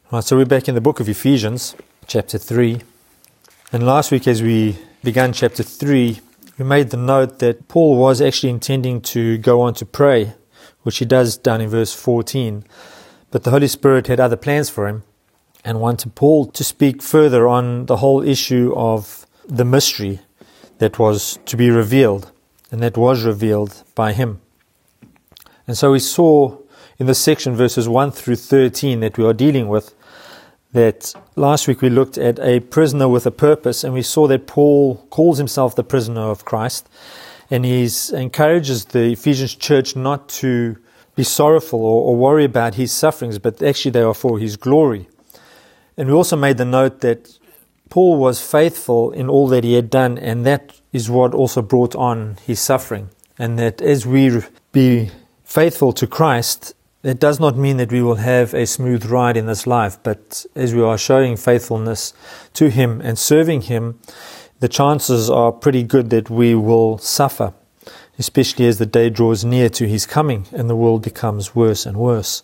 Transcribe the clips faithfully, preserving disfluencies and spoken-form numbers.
Right, so we're back in the book of Ephesians, chapter three. And last week as we began chapter three, we made the note that Paul was actually intending to go on to pray, which he does down in verse fourteen. But the Holy Spirit had other plans for him and wanted Paul to speak further on the whole issue of the mystery that was to be revealed, and that was revealed by him. And so we saw in this section, verses one through thirteen, that we are dealing with, that last week we looked at a prisoner with a purpose, and we saw that Paul calls himself the prisoner of Christ, and he encourages the Ephesians church not to be sorrowful or, or worry about his sufferings, but actually they are for his glory. And we also made the note that Paul was faithful in all that he had done, and that is what also brought on his suffering. And that as we be faithful to Christ, it does not mean that we will have a smooth ride in this life, but as we are showing faithfulness to Him and serving Him, the chances are pretty good that we will suffer, especially as the day draws near to His coming and the world becomes worse and worse.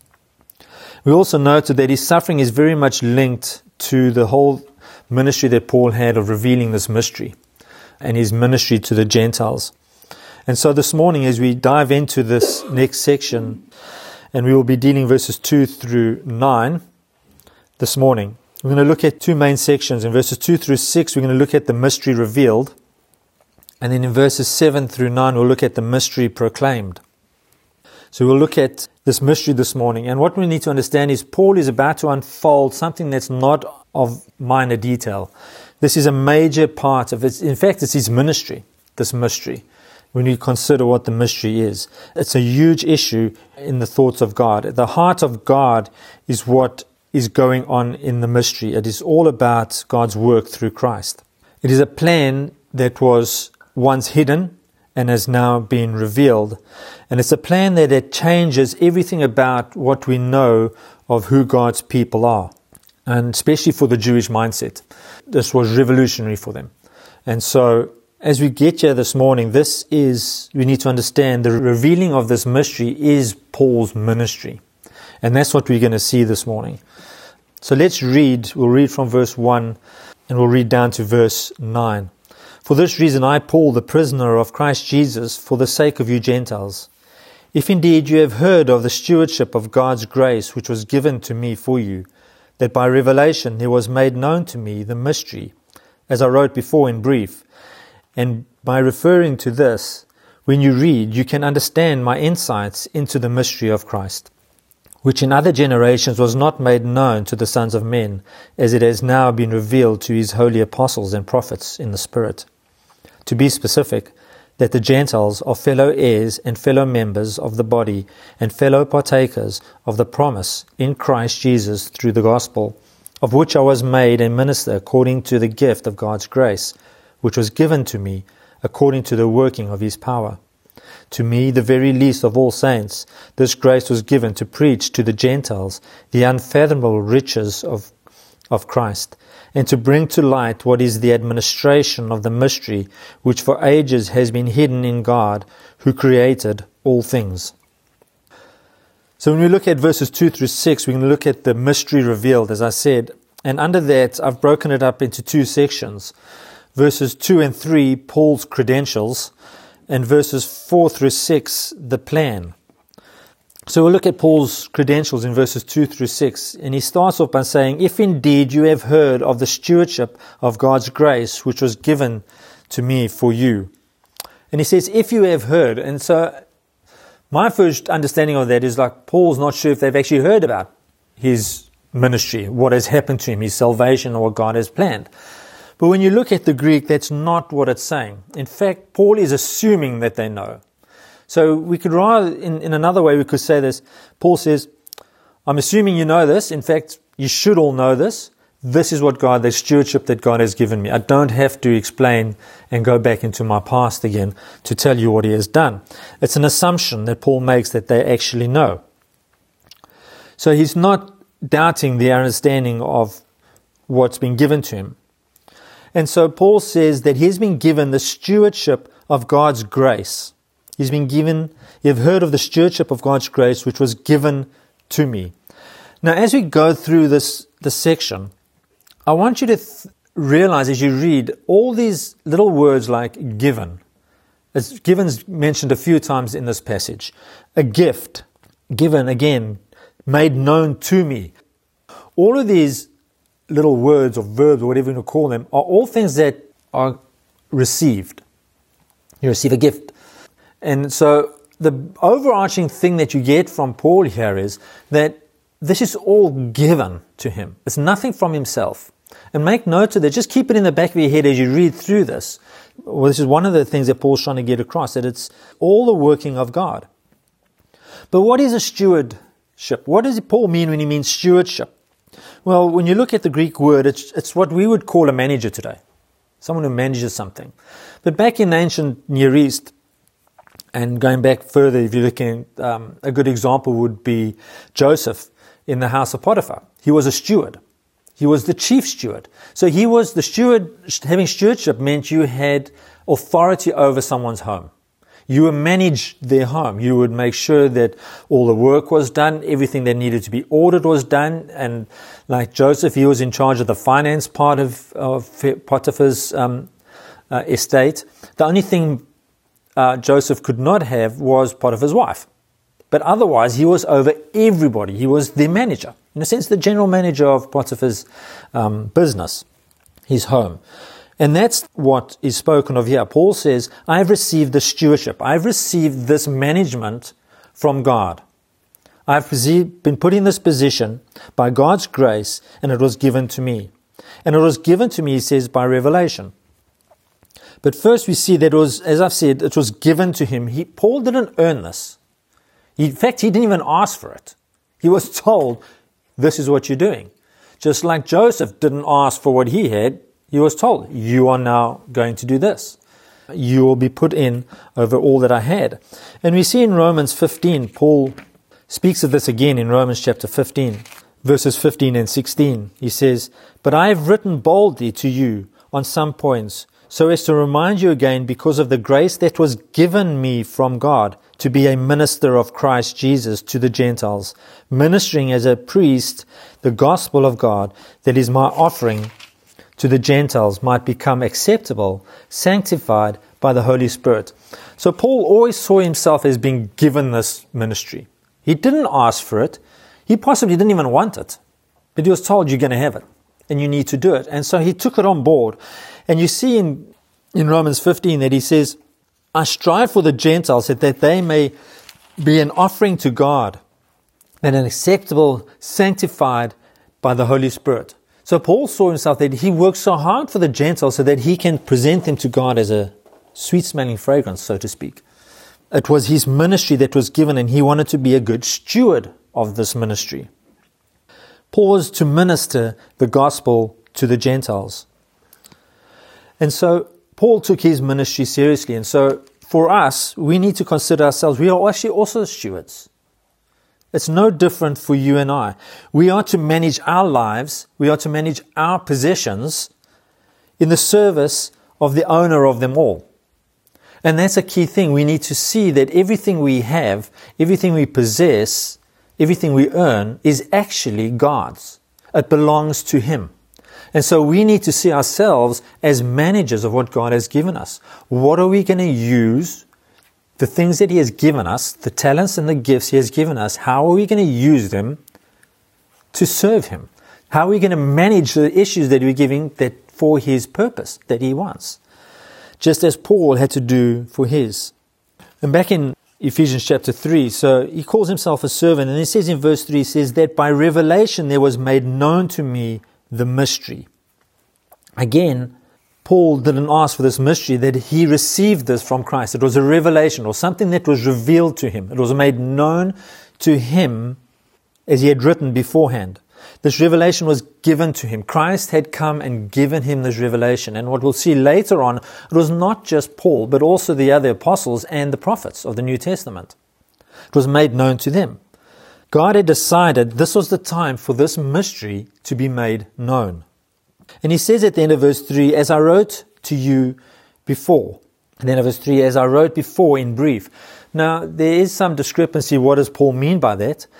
We also noted that his suffering is very much linked to the whole ministry that Paul had of revealing this mystery and his ministry to the Gentiles. And so this morning, as we dive into this next section, and we will be dealing verses two through nine this morning, we're going to look at two main sections. In verses two through six, we're going to look at the mystery revealed. And then in verses seven through nine, we'll look at the mystery proclaimed. So we'll look at this mystery this morning. And what we need to understand is Paul is about to unfold something that's not of minor detail. This is a major part of it. In fact, it's his ministry, this mystery. When you consider what the mystery is, it's a huge issue in the thoughts of God. The heart of God is what is going on in the mystery. It is all about God's work through Christ. It is a plan that was once hidden and has now been revealed. And it's a plan that it changes everything about what we know of who God's people are. And especially for the Jewish mindset. This was revolutionary for them. And so as we get here this morning, this is, we need to understand the revealing of this mystery is Paul's ministry. And that's what we're going to see this morning. So let's read, we'll read from verse one and we'll read down to verse nine. For this reason I, Paul, the prisoner of Christ Jesus, for the sake of you Gentiles, if indeed you have heard of the stewardship of God's grace which was given to me for you, that by revelation there was made known to me the mystery, as I wrote before in brief. And by referring to this, when you read, you can understand my insights into the mystery of Christ, which in other generations was not made known to the sons of men, as it has now been revealed to his holy apostles and prophets in the Spirit. To be specific, that the Gentiles are fellow heirs and fellow members of the body and fellow partakers of the promise in Christ Jesus through the gospel, of which I was made a minister according to the gift of God's grace, which was given to me according to the working of His power. To me, the very least of all saints, this grace was given to preach to the Gentiles the unfathomable riches of, of Christ, and to bring to light what is the administration of the mystery, which for ages has been hidden in God, who created all things. So when we look at verses two through six, we're going to look at the mystery revealed, as I said, and under that, I've broken it up into two sections. Verses two and three, Paul's credentials, and verses four through six, the plan. So we'll look at Paul's credentials in verses two through six, and he starts off by saying, if indeed you have heard of the stewardship of God's grace, which was given to me for you. And he says, if you have heard, and so my first understanding of that is like Paul's not sure if they've actually heard about his ministry, what has happened to him, his salvation, or what God has planned. But when you look at the Greek, that's not what it's saying. In fact, Paul is assuming that they know. So we could rather, in, in another way, we could say this. Paul says, I'm assuming you know this. In fact, you should all know this. This is what God, the stewardship that God has given me. I don't have to explain and go back into my past again to tell you what He has done. It's an assumption that Paul makes that they actually know. So he's not doubting the understanding of what's been given to him. And so Paul says that he's been given the stewardship of God's grace. He's been given, you've heard of the stewardship of God's grace, which was given to me. Now, as we go through this, this section, I want you to th- realize as you read all these little words like given. It's given's mentioned a few times in this passage. A gift, given again, made known to me. All of these little words or verbs or whatever you want to call them are all things that are received. You receive a gift. And so the overarching thing that you get from Paul here is that this is all given to him. It's nothing from himself. And make note of that. Just keep it in the back of your head as you read through this. Well, this is one of the things that Paul's trying to get across, that it's all the working of God. But what is a stewardship? What does Paul mean when he means stewardship? Well, when you look at the Greek word, it's, it's what we would call a manager today. Someone who manages something. But back in the ancient Near East, and going back further, if you're looking, um, a good example would be Joseph in the house of Potiphar. He was a steward. He was the chief steward. So he was the steward. Having stewardship meant you had authority over someone's home. You would manage their home. You would make sure that all the work was done, everything that needed to be ordered was done. And like Joseph, he was in charge of the finance part of, of Potiphar's um, uh, estate. The only thing uh, Joseph could not have was Potiphar's wife. But otherwise, he was over everybody. He was the manager. In a sense, the general manager of Potiphar's um, business, his home. And that's what is spoken of here. Paul says, I've received the stewardship. I've received this management from God. I've been put in this position by God's grace, and it was given to me. And it was given to me, he says, by revelation. But first we see that it was, as I've said, it was given to him. He, Paul didn't earn this. He, in fact, he didn't even ask for it. He was told, this is what you're doing. Just like Joseph didn't ask for what he had, he was told, you are now going to do this. You will be put in over all that I had. And we see in Romans fifteen, Paul speaks of this again in Romans chapter fifteen, verses fifteen and sixteen. He says, but I have written boldly to you on some points, so as to remind you again, because of the grace that was given me from God, to be a minister of Christ Jesus to the Gentiles, ministering as a priest the gospel of God, that is my offering to the Gentiles might become acceptable, sanctified by the Holy Spirit. So Paul always saw himself as being given this ministry. He didn't ask for it. He possibly didn't even want it. But he was told, you're going to have it, and you need to do it. And so he took it on board. And you see in, in Romans fifteen that he says, I strive for the Gentiles that, that they may be an offering to God, and an acceptable, sanctified by the Holy Spirit. So Paul saw himself that he worked so hard for the Gentiles so that he can present them to God as a sweet-smelling fragrance, so to speak. It was his ministry that was given, and he wanted to be a good steward of this ministry. Paul was to minister the gospel to the Gentiles. And so Paul took his ministry seriously. And so for us, we need to consider ourselves, we are actually also stewards. It's no different for you and I. We are to manage our lives, we are to manage our possessions in the service of the owner of them all. And that's a key thing. We need to see that everything we have, everything we possess, everything we earn is actually God's. It belongs to Him. And so we need to see ourselves as managers of what God has given us. What are we going to use? The things that He has given us, the talents and the gifts He has given us, how are we going to use them to serve Him? How are we going to manage the issues that we're giving that for His purpose, that He wants? Just as Paul had to do for his. And back in Ephesians chapter three, so he calls himself a servant, and he says in verse three, he says that by revelation there was made known to me the mystery. Again, Paul didn't ask for this mystery, that he received this from Christ. It was a revelation or something that was revealed to him. It was made known to him as he had written beforehand. This revelation was given to him. Christ had come and given him this revelation. And what we'll see later on, it was not just Paul, but also the other apostles and the prophets of the New Testament. It was made known to them. God had decided this was the time for this mystery to be made known. And he says at the end of verse three, as I wrote to you before. At the end of verse three, as I wrote before in brief. Now, there is some discrepancy. What does Paul mean by that?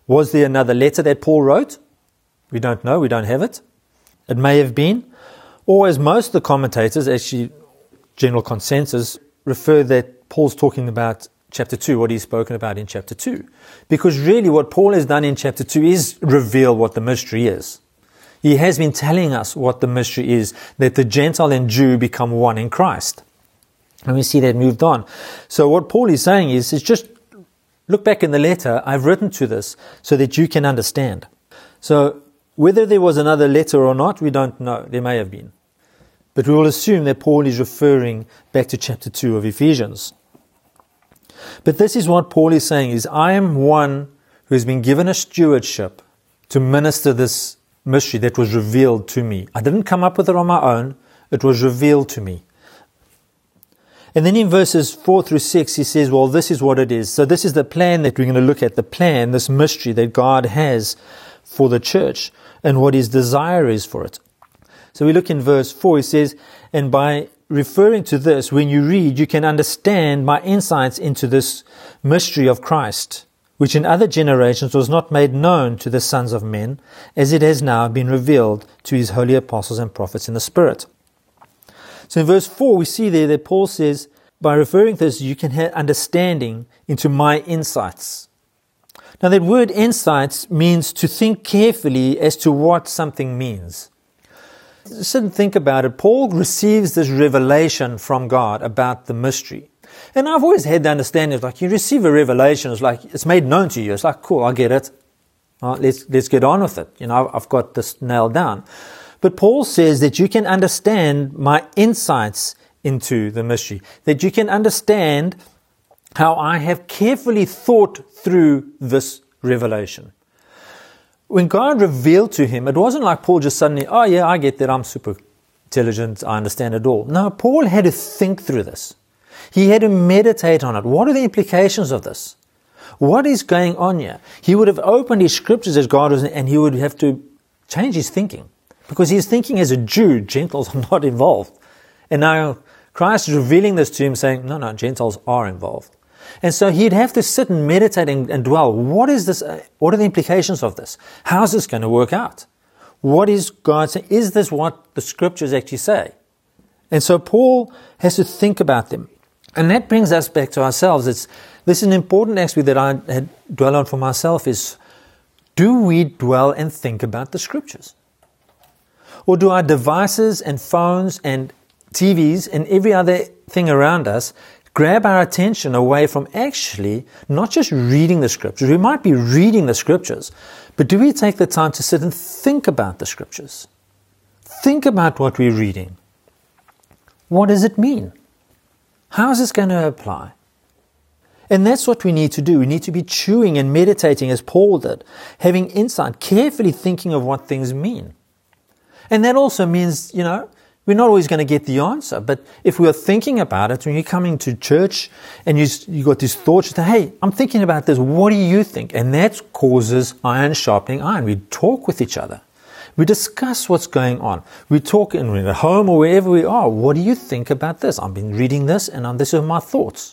Was there another letter that Paul wrote? We don't know. We don't have it. It may have been. Or as most of the commentators, actually general consensus, refer that Paul's talking about chapter two, what he's spoken about in chapter two. Because really what Paul has done in chapter two is reveal what the mystery is. He has been telling us what the mystery is, that the Gentile and Jew become one in Christ. And we see that moved on. So what Paul is saying is, is just look back in the letter, I've written to this so that you can understand. So whether there was another letter or not, we don't know. There may have been. But we will assume that Paul is referring back to chapter two of Ephesians. But this is what Paul is saying, is I am one who has been given a stewardship to minister this mystery that was revealed to me. I didn't come up with it on my own. It was revealed to me. And then in verses four through six, he says, well, this is what it is. So this is the plan that we're going to look at, the plan, this mystery that God has for the church and what his desire is for it. So we look in verse four, he says, and by referring to this, when you read, you can understand my insights into this mystery of Christ, which in other generations was not made known to the sons of men, as it has now been revealed to his holy apostles and prophets in the Spirit. So in verse four, we see there that Paul says, by referring to this, you can have understanding into my insights. Now that word insights means to think carefully as to what something means. Sit and think about it. Paul receives this revelation from God about the mystery. And I've always had the understanding of like, you receive a revelation, it's like, it's made known to you. It's like, cool, I get it. All right, let's, let's get on with it. You know, I've got this nailed down. But Paul says that you can understand my insights into the mystery, that you can understand how I have carefully thought through this revelation. When God revealed to him, it wasn't like Paul just suddenly, oh yeah, I get that, I'm super intelligent, I understand it all. No, Paul had to think through this. He had to meditate on it. What are the implications of this? What is going on here? He would have opened his scriptures as God was, and he would have to change his thinking. Because he's thinking as a Jew, Gentiles are not involved. And now Christ is revealing this to him, saying, no, no, Gentiles are involved. And so he'd have to sit and meditate and, and dwell. What is this? Uh, what are the implications of this? How's this going to work out? What is God saying? Is this what the scriptures actually say? And so Paul has to think about them. And that brings us back to ourselves. It's, this is an important aspect that I had dwell on for myself is, do we dwell and think about the scriptures? Or do our devices and phones and T Vs and every other thing around us grab our attention away from actually not just reading the scriptures? We might be reading the scriptures, but do we take the time to sit and think about the scriptures? Think about what we're reading. What does it mean? How is this going to apply? And that's what we need to do. We need to be chewing and meditating as Paul did, having insight, carefully thinking of what things mean. And that also means, you know, we're not always going to get the answer, but if we're thinking about it, when you're coming to church and you you got these thoughts, you say, hey, I'm thinking about this, what do you think? And that causes iron sharpening iron. We talk with each other. We discuss what's going on. We talk in at home or wherever we are. What do you think about this? I've been reading this and um, these are my thoughts.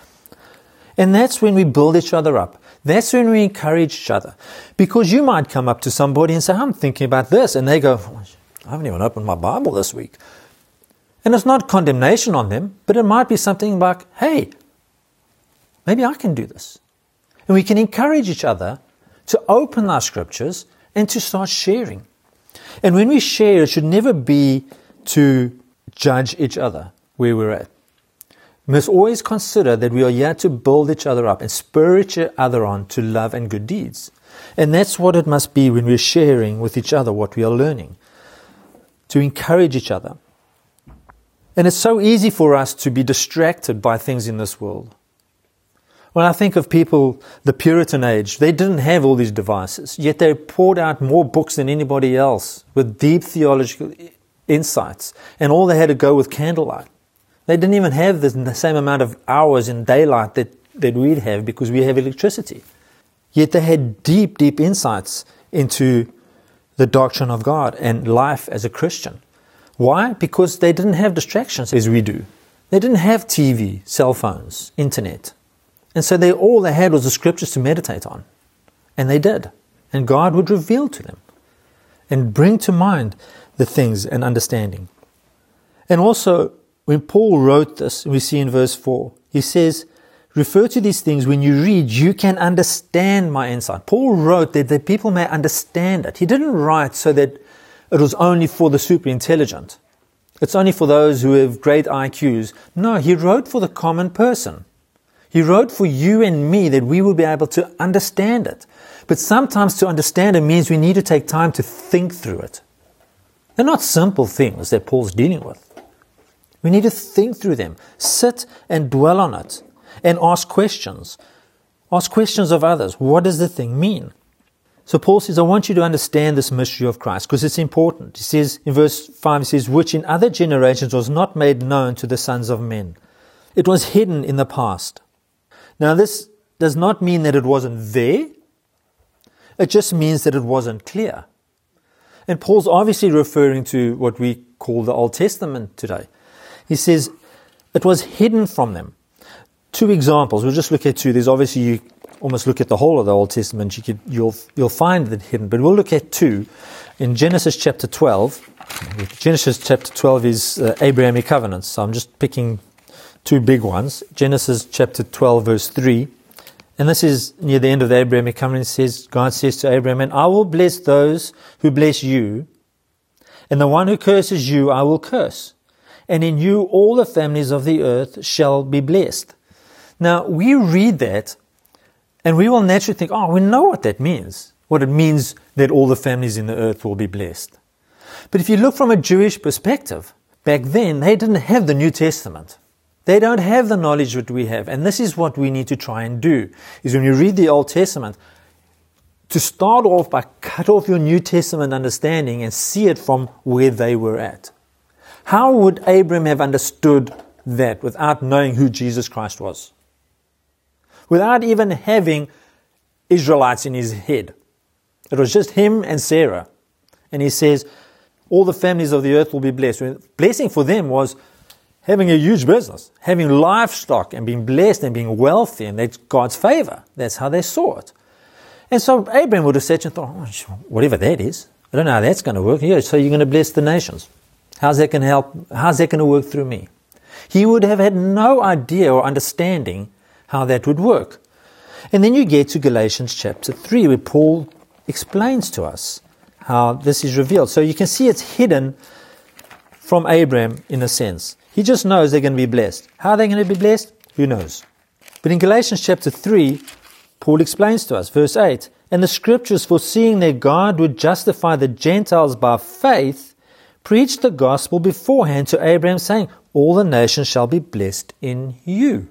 And that's when we build each other up. That's when we encourage each other. Because you might come up to somebody and say, I'm thinking about this. And they go, I haven't even opened my Bible this week. And it's not condemnation on them, but it might be something like, hey, maybe I can do this. And we can encourage each other to open our scriptures and to start sharing. And when we share, it should never be to judge each other where we're at. We must always consider that we are here to build each other up and spur each other on to love and good deeds. And that's what it must be when we're sharing with each other what we are learning. To encourage each other. And it's so easy for us to be distracted by things in this world. When I think of people, the Puritan age, they didn't have all these devices, yet they poured out more books than anybody else with deep theological insights, and all they had to go with candlelight. They didn't even have the same amount of hours in daylight that, that we'd have because we have electricity. Yet they had deep, deep insights into the doctrine of God and life as a Christian. Why? Because they didn't have distractions as we do. They didn't have T V, cell phones, internet. And so they all they had was the scriptures to meditate on And they did. And God would reveal to them and bring to mind the things and understanding. And also, when Paul wrote this, we see in verse four, he says, refer to these things when you read, you can understand my insight. Paul wrote that, that people may understand it. He didn't write so that it was only for the super intelligent. It's only for those who have great I Qs. No, he wrote for the common person. He wrote for you and me that we will be able to understand it. But sometimes to understand it means we need to take time to think through it. They're not simple things that Paul's dealing with. We need to think through them, sit and dwell on it, and ask questions. Ask questions of others. What does the thing mean? So Paul says, I want you to understand this mystery of Christ because it's important. He says in verse five, he says, which in other generations was not made known to the sons of men. It was hidden in the past. Now this does not mean that it wasn't there. It just means that it wasn't clear. And Paul's obviously referring to what we call the Old Testament today. He says, it was hidden from them. Two examples. We'll just look at two. There's obviously, you almost look at the whole of the Old Testament. You could, you'll, you'll find it hidden. But we'll look at two. In Genesis chapter twelve, Genesis chapter twelve is uh, Abrahamic covenants. So I'm just picking two big ones. Genesis chapter twelve, verse three. And this is near the end of the Abrahamic covenant. It says, God says to Abraham, and I will bless those who bless you, and the one who curses you I will curse. And in you all the families of the earth shall be blessed. Now, we read that, and we will naturally think, oh, we know what that means. What it means that all the families in the earth will be blessed. But if you look from a Jewish perspective, back then, they didn't have the New Testament. They don't have the knowledge that we have. And this is what we need to try and do, is when you read the Old Testament, to start off by cut off your New Testament understanding and see it from where they were at. How would Abraham have understood that without knowing who Jesus Christ was? Without even having Israelites in his head. It was just him and Sarah. And he says, all the families of the earth will be blessed. Blessing for them was having a huge business, having livestock and being blessed and being wealthy, and that's God's favor. That's how they saw it. And so Abraham would have said and thought, oh, whatever that is, I don't know how that's going to work. Yeah, so you're going to bless the nations. How's that going to help? How's that going to work through me? He would have had no idea or understanding how that would work. And then you get to Galatians chapter three, where Paul explains to us how this is revealed. So you can see it's hidden from Abraham in a sense. He just knows they're going to be blessed. How are they going to be blessed? Who knows? But in Galatians chapter three, Paul explains to us, verse eight, and the scriptures, foreseeing that God would justify the Gentiles by faith, preached the gospel beforehand to Abraham, saying, all the nations shall be blessed in you.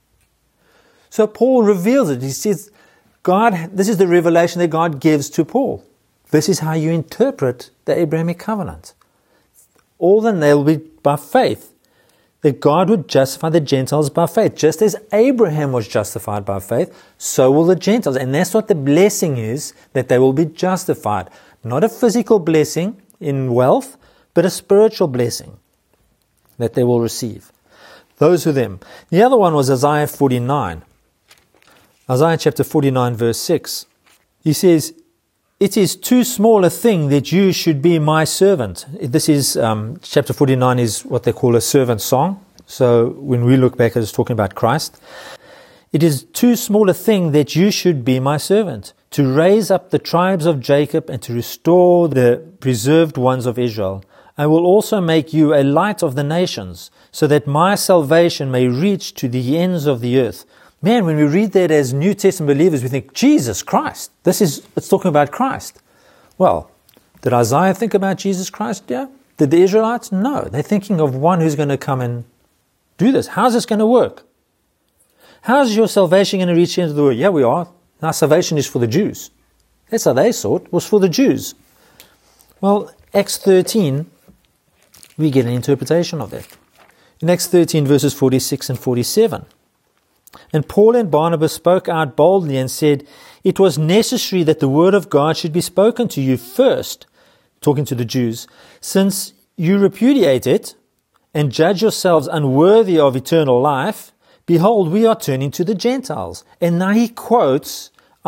So Paul reveals it. He says, God, this is the revelation that God gives to Paul. This is how you interpret the Abrahamic covenant. All the nail will be by faith. That God would justify the Gentiles by faith. Just as Abraham was justified by faith, so will the Gentiles. And that's what the blessing is, that they will be justified. Not a physical blessing in wealth, but a spiritual blessing that they will receive. Those are them. The other one was Isaiah forty-nine. Isaiah chapter forty-nine, verse six. He says, it is too small a thing that you should be my servant. This is, um, chapter forty-nine is what they call a servant song. So when we look back, it's talking about Christ. It is too small a thing that you should be my servant, to raise up the tribes of Jacob and to restore the preserved ones of Israel. I will also make you a light of the nations, so that my salvation may reach to the ends of the earth. Man, when we read that as New Testament believers, we think, Jesus Christ. This is, it's talking about Christ. Well, did Isaiah think about Jesus Christ? Yeah. Did the Israelites? No. They're thinking of one who's going to come and do this. How's this going to work? How's your salvation going to reach the end of the world? Yeah, we are. Our salvation is for the Jews. That's how they saw it, was for the Jews. Well, Acts thirteen, we get an interpretation of that. In Acts thirteen, verses forty-six and forty-seven. And Paul and Barnabas spoke out boldly and said, it was necessary that the word of God should be spoken to you first, talking to the Jews, since you repudiate it and judge yourselves unworthy of eternal life. Behold, we are turning to the Gentiles. And now he quotes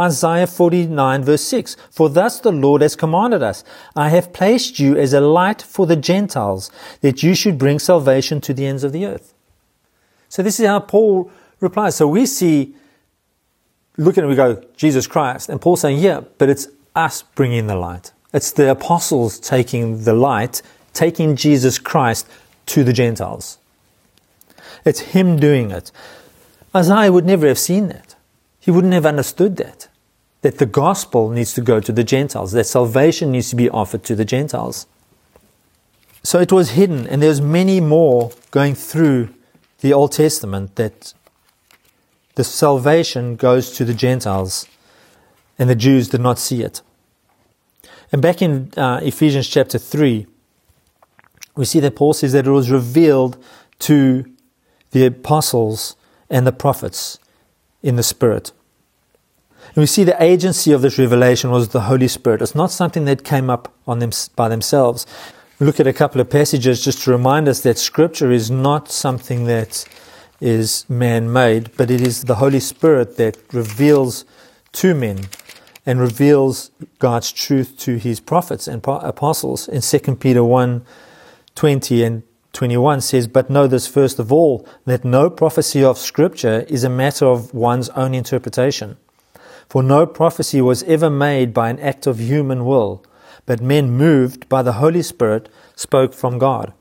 Isaiah forty-nine verse six, for thus the Lord has commanded us, I have placed you as a light for the Gentiles, that you should bring salvation to the ends of the earth. So this is how Paul replies. So we see, look at it, we go, Jesus Christ, and Paul saying, yeah, but it's us bringing the light. It's the apostles taking the light, taking Jesus Christ to the Gentiles. It's him doing it. Isaiah would never have seen that. He wouldn't have understood that. That the gospel needs to go to the Gentiles. That salvation needs to be offered to the Gentiles. So it was hidden, and there's many more going through the Old Testament that the salvation goes to the Gentiles, and the Jews did not see it. And back in uh, Ephesians chapter three, we see that Paul says that it was revealed to the apostles and the prophets in the Spirit. And we see the agency of this revelation was the Holy Spirit. It's not something that came up on them by themselves. We look at a couple of passages just to remind us that Scripture is not something that is man-made, but it is the Holy Spirit that reveals to men and reveals God's truth to his prophets and apostles. In Second Peter one twenty and twenty-one says, but know this first of all, that no prophecy of Scripture is a matter of one's own interpretation. For no prophecy was ever made by an act of human will, but men moved by the Holy Spirit spoke from God.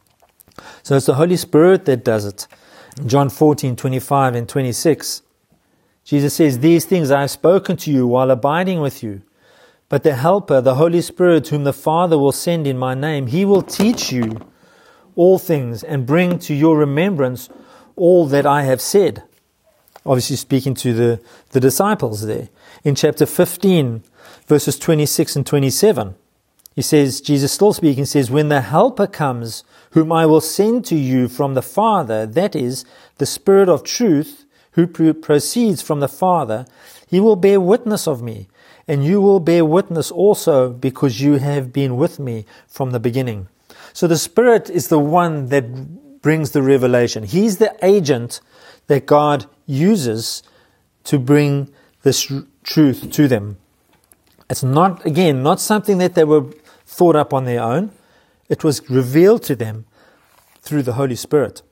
So it's the Holy Spirit that does it. In John fourteen, twenty-five and twenty-six, Jesus says, these things I have spoken to you while abiding with you. But the Helper, the Holy Spirit, whom the Father will send in my name, he will teach you all things and bring to your remembrance all that I have said. Obviously speaking to the, the disciples there. In chapter fifteen, verses twenty-six and twenty-seven, he says, Jesus still speaking, says, when the Helper comes, whom I will send to you from the Father, that is, the Spirit of truth, who proceeds from the Father, he will bear witness of me, and you will bear witness also because you have been with me from the beginning. So the Spirit is the one that brings the revelation. He's the agent that God uses to bring this truth to them. It's not, again, not something that they were thought up on their own. It was revealed to them through the Holy Spirit.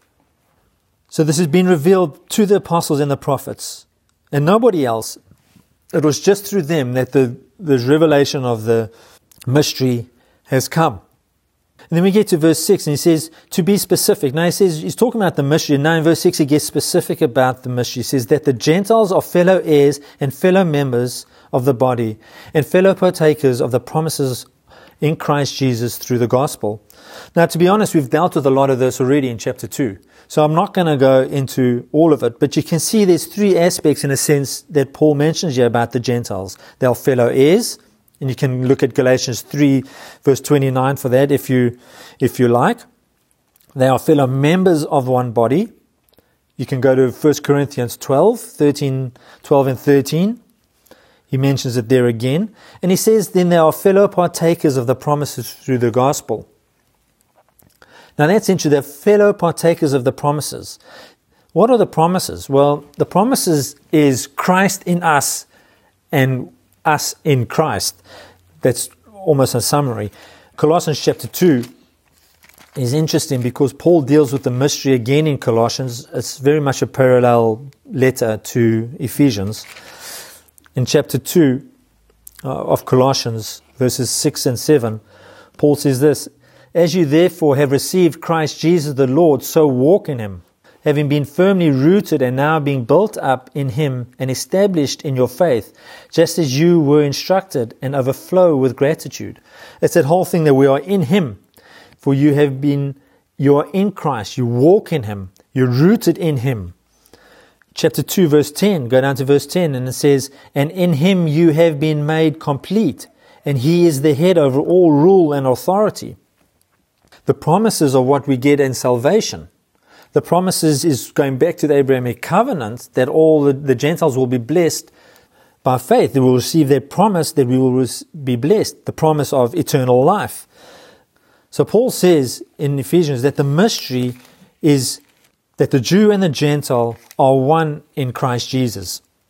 So this has been revealed to the apostles and the prophets, and nobody else. It was just through them that the, the revelation of the mystery has come. And then we get to verse six, and he says, to be specific. Now he says, he's talking about the mystery. Now in verse six, he gets specific about the mystery. He says that the Gentiles are fellow heirs and fellow members of the body, and fellow partakers of the promises in Christ Jesus through the gospel. Now, to be honest, we've dealt with a lot of this already in chapter two. So I'm not going to go into all of it, but you can see there's three aspects in a sense that Paul mentions here about the Gentiles. They are fellow heirs, and you can look at Galatians three, verse twenty-nine for that if you, if you like. They are fellow members of one body. You can go to First Corinthians twelve, thirteen, twelve and thirteen. He mentions it there again. And he says, then they are fellow partakers of the promises through the gospel. Now that's interesting. They're fellow partakers of the promises. What are the promises? Well, the promises is Christ in us and us in Christ. That's almost a summary. Colossians chapter two is interesting because Paul deals with the mystery again in Colossians. It's very much a parallel letter to Ephesians. In chapter two uh, of Colossians, verses six and seven, Paul says this, as you therefore have received Christ Jesus the Lord, so walk in him, having been firmly rooted and now being built up in him and established in your faith, just as you were instructed, and overflow with gratitude. It's that whole thing that we are in him, for you have been, you are in Christ, you walk in him, you're rooted in him. Chapter two, verse ten, go down to verse ten, and it says, and in him you have been made complete, and he is the head over all rule and authority. The promises are what we get in salvation. The promises is going back to the Abrahamic covenant that all the, the Gentiles will be blessed by faith. They will receive that promise that we will be blessed, the promise of eternal life. So Paul says in Ephesians that the mystery is that the Jew and the Gentile are one in Christ Jesus.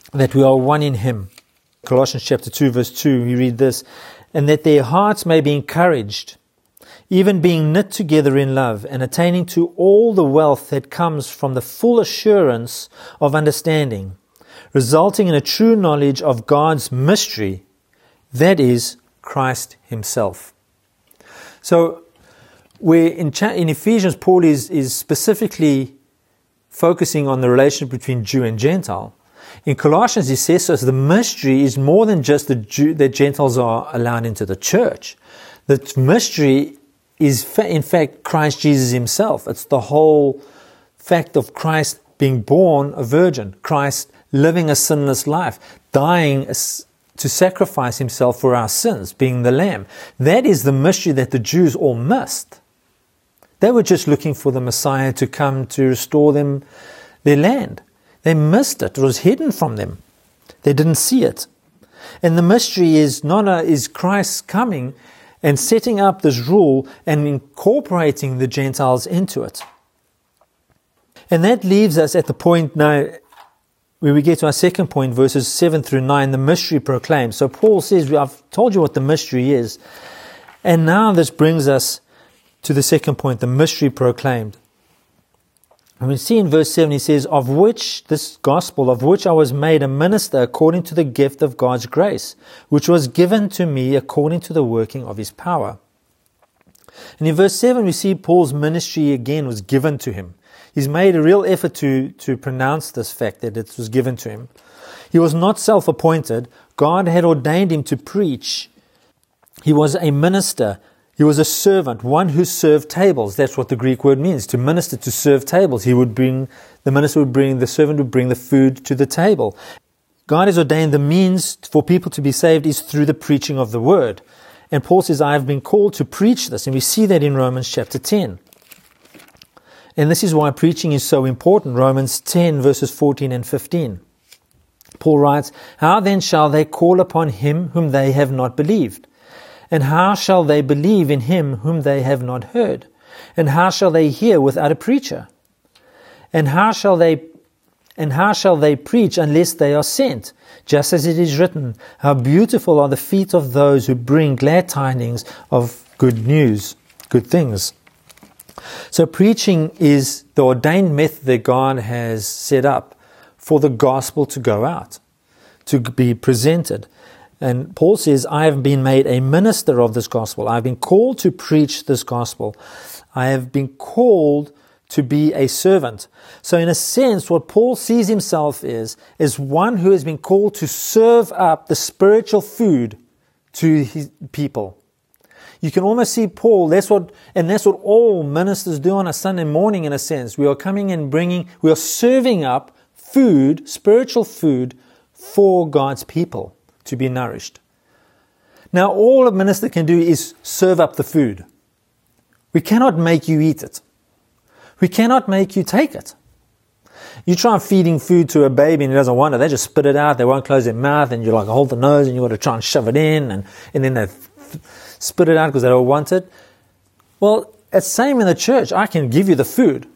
that we are one in him. Colossians chapter two, verse two, we read this, and that their hearts may be encouraged, even being knit together in love, and attaining to all the wealth that comes from the full assurance of understanding, resulting in a true knowledge of God's mystery, that is, Christ himself. So, where in, in Ephesians, Paul is, is specifically focusing on the relationship between Jew and Gentile. In Colossians, he says so, the mystery is more than just the Jew, that Gentiles are allowed into the church. The mystery is, fa- in fact, Christ Jesus himself. It's the whole fact of Christ being born a virgin, Christ living a sinless life, dying as, to sacrifice himself for our sins, being the Lamb. That is the mystery that the Jews all missed. They were just looking for the Messiah to come to restore them their land. They missed it. It was hidden from them. They didn't see it. And the mystery is not a, is Christ coming and setting up this rule and incorporating the Gentiles into it. And that leaves us at the point now where we get to our second point, verses seven through nine, the mystery proclaimed. So Paul says, I've told you what the mystery is. And now this brings us to the second point, the mystery proclaimed. And we see in verse seven, he says, of which, this gospel, of which I was made a minister according to the gift of God's grace, which was given to me according to the working of his power. And in verse seven, we see Paul's ministry again was given to him. He's made a real effort to, to pronounce this fact that it was given to him. He was not self-appointed. God had ordained him to preach. He was a minister. He was a servant, one who served tables. That's what the Greek word means, to minister, to serve tables. He would bring, the minister would bring, the servant would bring the food to the table. God has ordained the means for people to be saved is through the preaching of the word. And Paul says, I have been called to preach this. And we see that in Romans chapter ten. And this is why preaching is so important. Romans ten, verses fourteen and fifteen. Paul writes, how then shall they call upon him whom they have not believed? And how shall they believe in him whom they have not heard? And how shall they hear without a preacher? And how shall they and how shall they preach unless they are sent? Just as it is written, how beautiful are the feet of those who bring glad tidings of good news, good things. So preaching is the ordained method that God has set up for the gospel to go out, to be presented. And Paul says, I have been made a minister of this gospel. I have been called to preach this gospel. I have been called to be a servant. So in a sense, what Paul sees himself is, is one who has been called to serve up the spiritual food to his people. You can almost see Paul, that's what, and that's what all ministers do on a Sunday morning in a sense. We are coming and bringing, we are serving up food, spiritual food for God's people to be nourished. Now, all a minister can do is serve up the food. We cannot make you eat it. We cannot make you take it. You try feeding food to a baby and he doesn't want it. They just spit it out. They won't close their mouth and you like hold the nose and you've got to try and shove it in and, and then they spit it out because they don't want it. Well, it's the same in the church. I can give you the food.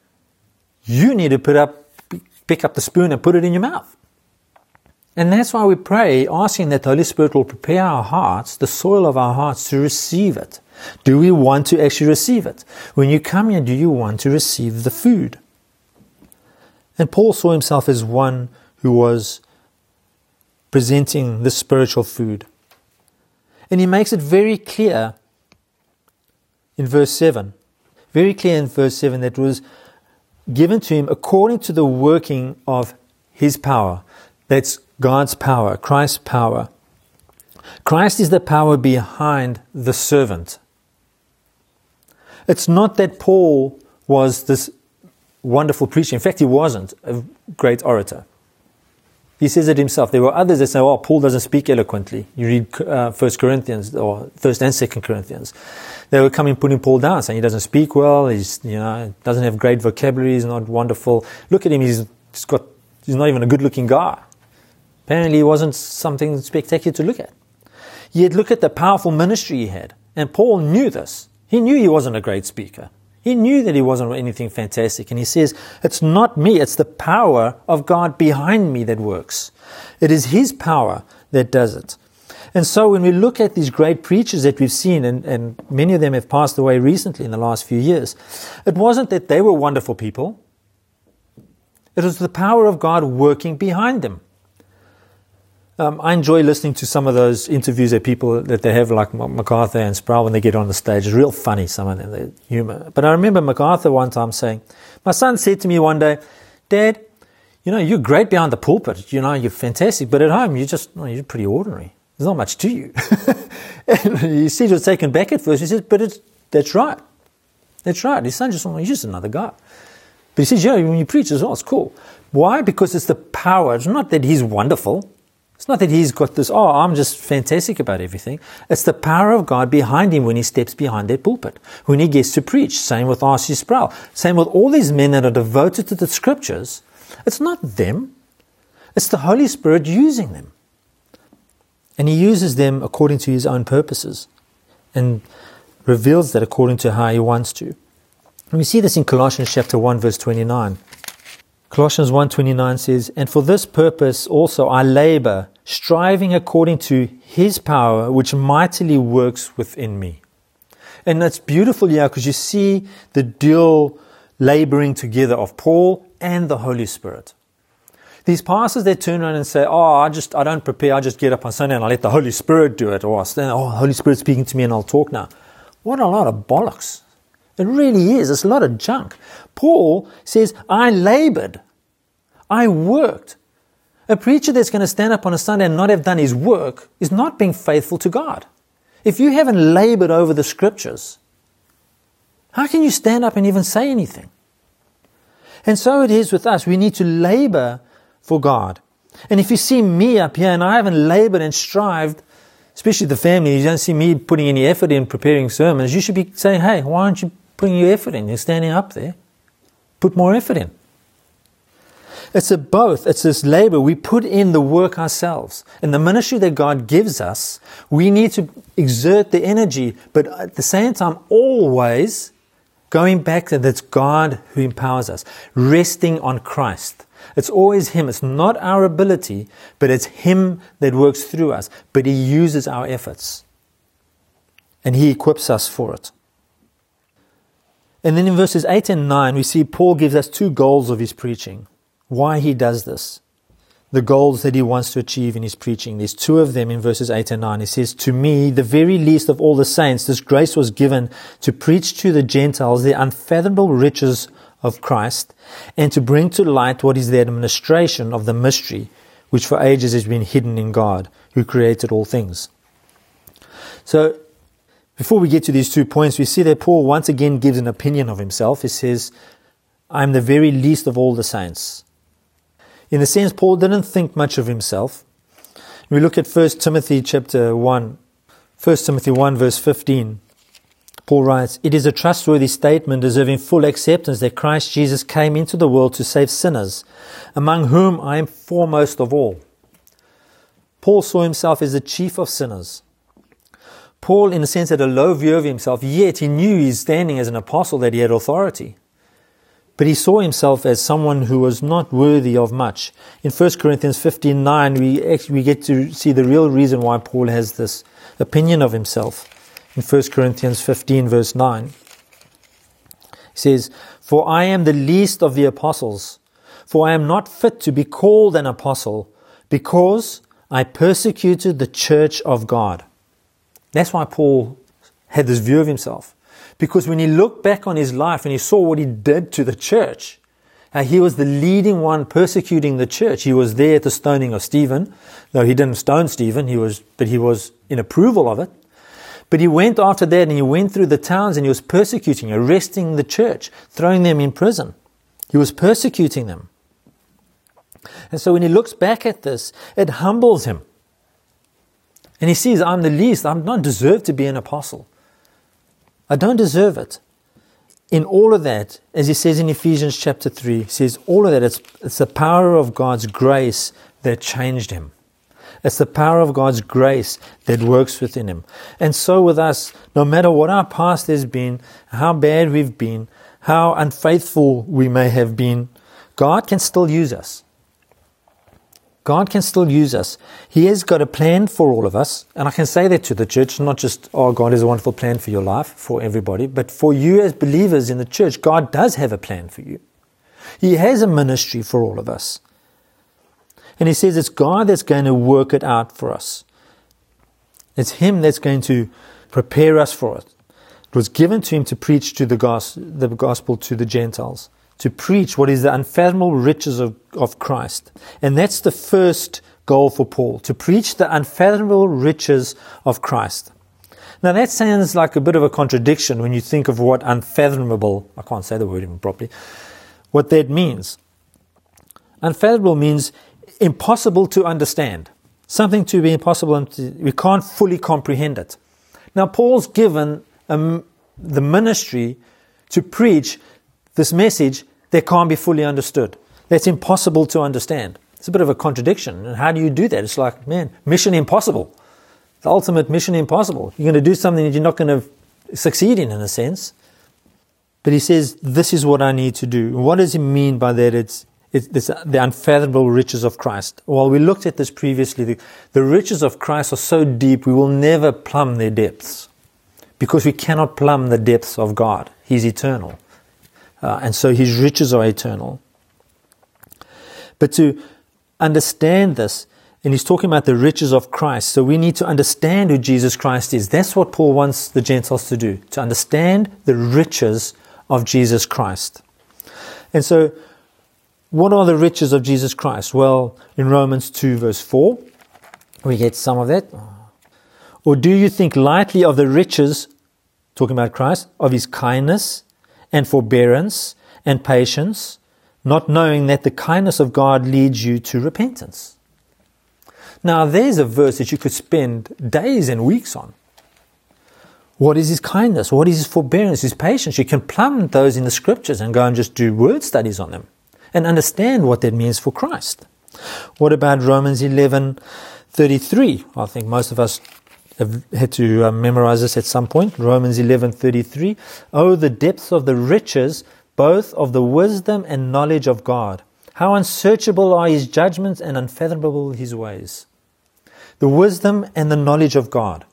You need to put up, pick up the spoon and put it in your mouth. And that's why we pray, asking that the Holy Spirit will prepare our hearts, the soil of our hearts, to receive it. Do we want to actually receive it? When you come here, do you want to receive the food? And Paul saw himself as one who was presenting the spiritual food. And he makes it very clear in verse seven. Very clear in verse seven that it was given to him according to the working of his power. That's God's power, Christ's power. Christ is the power behind the servant. It's not that Paul was this wonderful preacher. In fact, he wasn't a great orator. He says it himself. There were others that say, oh, Paul doesn't speak eloquently. You read uh, First Corinthians or First and Second Corinthians. They were coming putting Paul down, saying he doesn't speak well. He's, you know, doesn't have great vocabulary. He's not wonderful. Look at him. He's, he's got. He's not even a good-looking guy. Apparently, he wasn't something spectacular to look at. Yet, look at the powerful ministry he had. And Paul knew this. He knew he wasn't a great speaker. He knew that he wasn't anything fantastic. And he says, it's not me, it's the power of God behind me that works. It is his power that does it. And so when we look at these great preachers that we've seen, and, and many of them have passed away recently in the last few years, it wasn't that they were wonderful people. It was the power of God working behind them. Um, I enjoy listening to some of those interviews that people that they have, like MacArthur and Sproul, when they get on the stage. It's real funny, some of them, the humor. But I remember MacArthur one time saying, my son said to me one day, Dad, you know, you're great behind the pulpit. You know, you're fantastic. But at home, you're just, well, you're pretty ordinary. There's not much to you. And he said he was taken back at first. He says, but it's, that's right. That's right. His son just, well, he's just another guy. But he says, yeah, when you preach as well, it's cool. Why? Because it's the power. It's not that he's wonderful. It's not that he's got this, oh, I'm just fantastic about everything. It's the power of God behind him when he steps behind that pulpit, when he gets to preach. Same with R C Sproul. Same with all these men that are devoted to the scriptures. It's not them. It's the Holy Spirit using them. And he uses them according to his own purposes and reveals that according to how he wants to. And we see this in Colossians chapter one, verse twenty-nine. Colossians one twenty-nine says, and for this purpose also I labor, striving according to his power, which mightily works within me. And that's beautiful here, because you see the dual laboring together of Paul and the Holy Spirit. These pastors that turn around and say, oh, I just, I don't prepare, I just get up on Sunday and I let the Holy Spirit do it. Or I stand, oh, the Holy Spirit's speaking to me and I'll talk now. What a lot of bollocks. It really is. It's a lot of junk. Paul says, I labored. I worked. A preacher that's going to stand up on a Sunday and not have done his work is not being faithful to God. If you haven't labored over the scriptures, how can you stand up and even say anything? And so it is with us. We need to labor for God. And if you see me up here and I haven't labored and strived, especially the family, you don't see me putting any effort in preparing sermons, you should be saying, hey, why aren't you putting your effort in? You're standing up there. Put more effort in. It's a both. It's this labor. We put in the work ourselves. In the ministry that God gives us, we need to exert the energy, but at the same time, always going back to that it's God who empowers us, resting on Christ. It's always Him. It's not our ability, but it's Him that works through us. But He uses our efforts. And He equips us for it. And then in verses eight and nine, we see Paul gives us two goals of his preaching. Why he does this. The goals that he wants to achieve in his preaching. There's two of them in verses eight and nine. He says, to me, the very least of all the saints, this grace was given to preach to the Gentiles the unfathomable riches of Christ, and to bring to light what is the administration of the mystery, which for ages has been hidden in God, who created all things. So, before we get to these two points, we see that Paul once again gives an opinion of himself. He says, I'm the very least of all the saints. In a sense, Paul didn't think much of himself. We look at First Timothy chapter one, First Timothy one verse fifteen. Paul writes, it is a trustworthy statement deserving full acceptance that Christ Jesus came into the world to save sinners, among whom I am foremost of all. Paul saw himself as the chief of sinners. Paul, in a sense, had a low view of himself, yet he knew his standing as an apostle, that he had authority. But he saw himself as someone who was not worthy of much. In First Corinthians fifteen nine, we actually we get to see the real reason why Paul has this opinion of himself. In First Corinthians fifteen verse nine, he says, for I am the least of the apostles, for I am not fit to be called an apostle, because I persecuted the church of God. That's why Paul had this view of himself. Because when he looked back on his life and he saw what he did to the church, uh, he was the leading one persecuting the church. He was there at the stoning of Stephen, though he didn't stone Stephen, he was, but he was in approval of it. But he went after that and he went through the towns and he was persecuting, arresting the church, throwing them in prison. He was persecuting them. And so when he looks back at this, it humbles him. And he sees, I'm the least, I don't deserve to be an apostle. I don't deserve it. In all of that, as he says in Ephesians chapter three, he says all of that, it's, it's the power of God's grace that changed him. It's the power of God's grace that works within him. And so with us, no matter what our past has been, how bad we've been, how unfaithful we may have been, God can still use us. God can still use us. He has got a plan for all of us. And I can say that to the church, not just, oh, God has a wonderful plan for your life, for everybody, but for you as believers in the church, God does have a plan for you. He has a ministry for all of us. And he says it's God that's going to work it out for us. It's him that's going to prepare us for it. It was given to him to preach to the gospel, the gospel to the Gentiles, to preach what is the unfathomable riches of, of Christ. And that's the first goal for Paul, to preach the unfathomable riches of Christ. Now that sounds like a bit of a contradiction when you think of what unfathomable, I can't say the word even properly, what that means. Unfathomable means impossible to understand. Something to be impossible, and to, we can't fully comprehend it. Now Paul's given um, the ministry to preach this message that can't be fully understood. That's impossible to understand. It's a bit of a contradiction. And how do you do that? It's like, man, mission impossible. The ultimate mission impossible. You're going to do something that you're not going to succeed in, in a sense. But he says, this is what I need to do. What does he mean by that? It's, it's, it's the unfathomable riches of Christ. Well, we looked at this previously. The, the riches of Christ are so deep, we will never plumb their depths. Because we cannot plumb the depths of God. He's eternal. Uh, and so his riches are eternal. But to understand this, and he's talking about the riches of Christ, so we need to understand who Jesus Christ is. That's what Paul wants the Gentiles to do, to understand the riches of Jesus Christ. And so, what are the riches of Jesus Christ? Well, in Romans two verse four, we get some of that. Or do you think lightly of the riches, talking about Christ, of his kindness and forbearance and patience, not knowing that the kindness of God leads you to repentance? Now, there's a verse that you could spend days and weeks on. What is his kindness? What is his forbearance, his patience? You can plumb those in the scriptures and go and just do word studies on them and understand what that means for Christ. What about Romans eleven thirty-three? I think most of us have had to uh, memorize this at some point. Romans eleven thirty-three. Oh, the depths of the riches, both of the wisdom and knowledge of God. How unsearchable are his judgments and unfathomable his ways. The wisdom and the knowledge of God.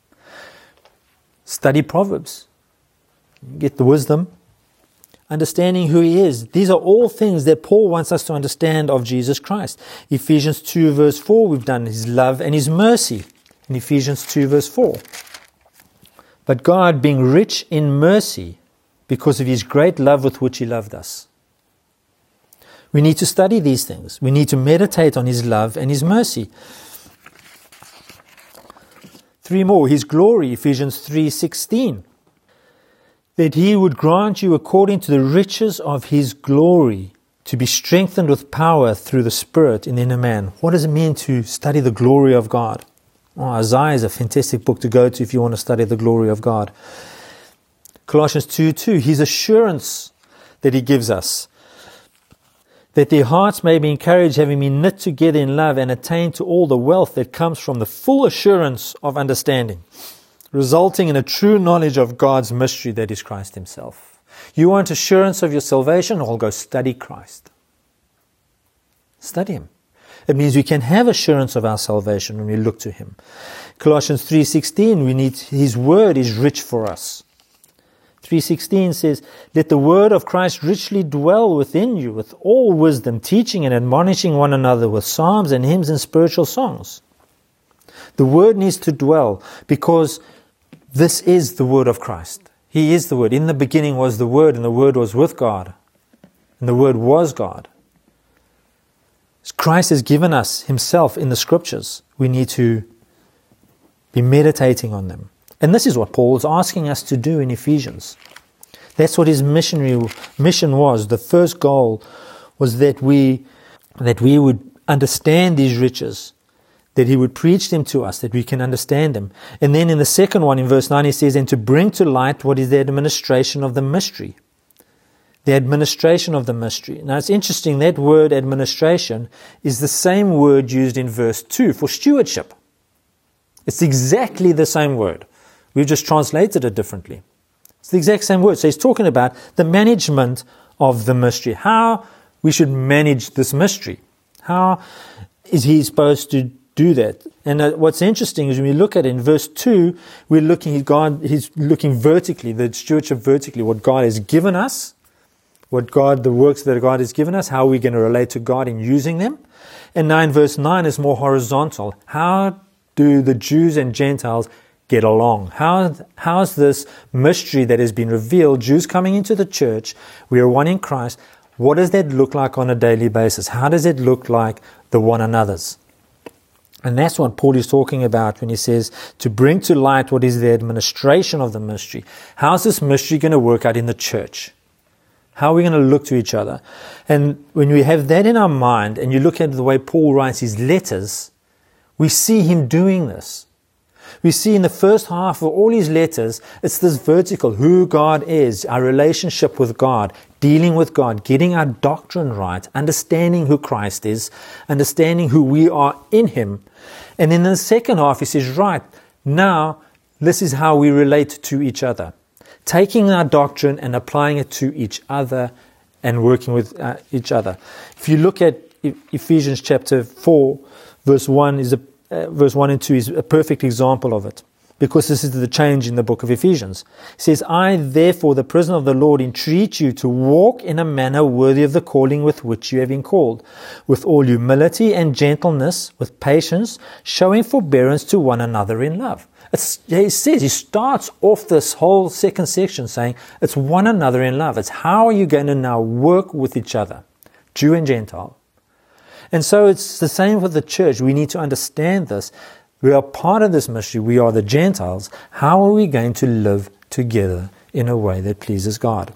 Study Proverbs. Get the wisdom. Understanding who he is. These are all things that Paul wants us to understand of Jesus Christ. Ephesians two verse four, we've done his love and his mercy. In Ephesians two verse four. But God, being rich in mercy, because of his great love with which he loved us. We need to study these things. We need to meditate on his love and his mercy. Three more. His glory, Ephesians three sixteen. That he would grant you according to the riches of his glory to be strengthened with power through the Spirit in the inner man. What does it mean to study the glory of God? Oh, Isaiah is a fantastic book to go to if you want to study the glory of God. Colossians two two, his assurance that he gives us. That their hearts may be encouraged, having been knit together in love and attain to all the wealth that comes from the full assurance of understanding, resulting in a true knowledge of God's mystery that is Christ himself. You want assurance of your salvation? Well, go study Christ. Study him. It means we can have assurance of our salvation when we look to him. Colossians three sixteen, we need his word is rich for us. three sixteen says, let the word of Christ richly dwell within you with all wisdom, teaching and admonishing one another with psalms and hymns and spiritual songs. The word needs to dwell because this is the word of Christ. He is the word. In the beginning was the word, and the word was with God, and the word was God. Christ has given us himself in the scriptures. We need to be meditating on them. And this is what Paul is asking us to do in Ephesians. That's what his missionary mission was. The first goal was that we that we would understand these riches, that he would preach them to us, that we can understand them. And then in the second one, in verse nine, he says, and to bring to light what is the administration of the mystery. the administration of the mystery. Now it's interesting, that word administration is the same word used in verse two for stewardship. It's exactly the same word. We've just translated it differently. It's the exact same word. So he's talking about the management of the mystery, how we should manage this mystery. How is he supposed to do that? And uh, what's interesting is when we look at it in verse two, we're looking at God, he's looking vertically, the stewardship vertically, what God has given us, what God, the works that God has given us, how we're going to relate to God in using them. And now in verse nine is more horizontal. How do the Jews and Gentiles get along? How, how's this mystery that has been revealed, Jews coming into the church, we are one in Christ, what does that look like on a daily basis? How does it look like the one another's? And that's what Paul is talking about when he says to bring to light what is the administration of the mystery. How's this mystery going to work out in the church? How are we going to look to each other? And when we have that in our mind, and you look at the way Paul writes his letters, we see him doing this. We see in the first half of all his letters, it's this vertical, who God is, our relationship with God, dealing with God, getting our doctrine right, understanding who Christ is, understanding who we are in Him. And then in the second half, he says, right, now this is how we relate to each other. Taking our doctrine and applying it to each other and working with uh, each other. If you look at Ephesians chapter four, verse one is a, uh, verse one and two is a perfect example of it, because this is the change in the book of Ephesians. It says, I therefore, the prisoner of the Lord, entreat you to walk in a manner worthy of the calling with which you have been called, with all humility and gentleness, with patience, showing forbearance to one another in love. It's, he says, he starts off this whole second section saying, it's one another in love. It's how are you going to now work with each other, Jew and Gentile. And so it's the same with the church. We need to understand this. We are part of this mystery. We are the Gentiles. How are we going to live together in a way that pleases God?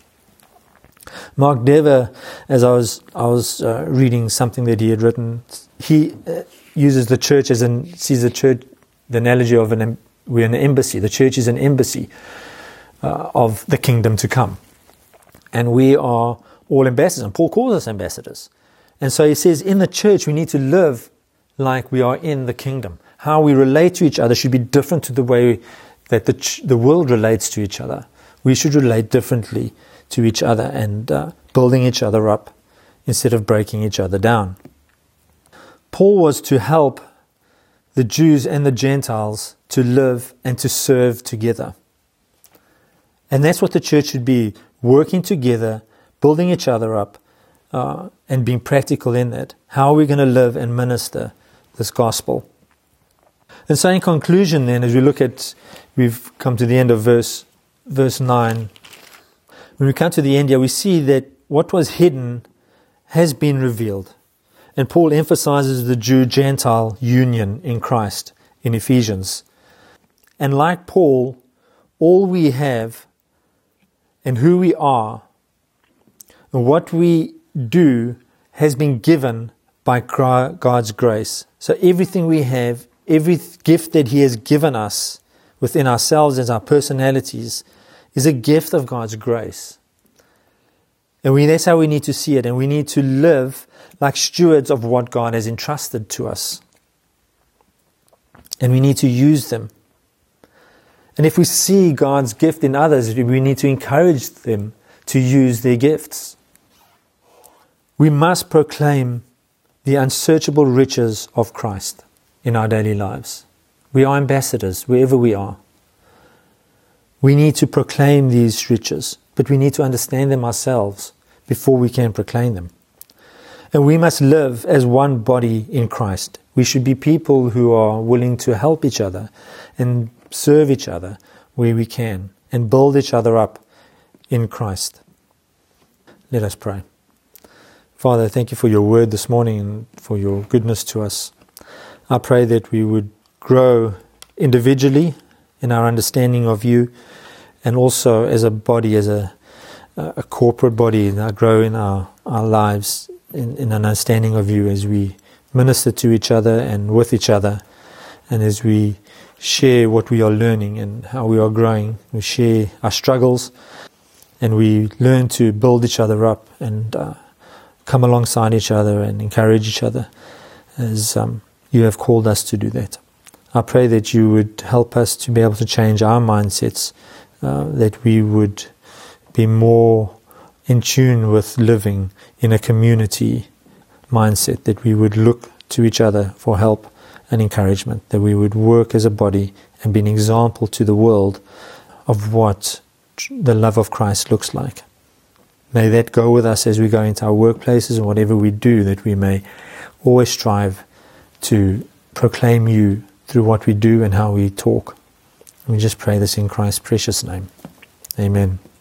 Mark Dever, as I was I was uh, reading something that he had written, he uh, uses the church as an sees the church, the analogy of an we're an embassy. The church is an embassy uh, of the kingdom to come, and we are all ambassadors. And Paul calls us ambassadors. And so he says, in the church, we need to live like we are in the kingdom. How we relate to each other should be different to the way that the ch- the world relates to each other. We should relate differently to each other and uh, building each other up instead of breaking each other down. Paul was to help the Jews and the Gentiles to live and to serve together. And that's what the church should be, working together, building each other up, uh, and being practical in that. How are we going to live and minister this gospel? And so in conclusion then, as we look at, we've come to the end of verse verse nine. When we come to the end here, we see that what was hidden has been revealed. And Paul emphasizes the Jew-Gentile union in Christ in Ephesians. And like Paul, all we have and who we are and what we do has been given by God's grace. So everything we have, every gift that He has given us within ourselves as our personalities is a gift of God's grace. And we, that's how we need to see it. And we need to live like stewards of what God has entrusted to us. And we need to use them. And if we see God's gift in others, we need to encourage them to use their gifts. We must proclaim the unsearchable riches of Christ in our daily lives. We are ambassadors wherever we are. We need to proclaim these riches, but we need to understand them ourselves before we can proclaim them. And we must live as one body in Christ. We should be people who are willing to help each other and serve each other where we can and build each other up in Christ. Let us pray. Father, thank you for your word this morning and for your goodness to us. I pray that we would grow individually in our understanding of you, and also as a body, as a, a corporate body, and I grow in our, our lives in, in an understanding of you as we minister to each other and with each other, and as we share what we are learning and how we are growing. We share our struggles, and we learn to build each other up and uh, come alongside each other and encourage each other as um, you have called us to do that. I pray that you would help us to be able to change our mindsets, uh, that we would be more in tune with living in a community mindset, that we would look to each other for help and encouragement, that we would work as a body and be an example to the world of what the love of Christ looks like. May that go with us as we go into our workplaces and whatever we do, that we may always strive to proclaim you through what we do and how we talk. We just pray this in Christ's precious name. Amen.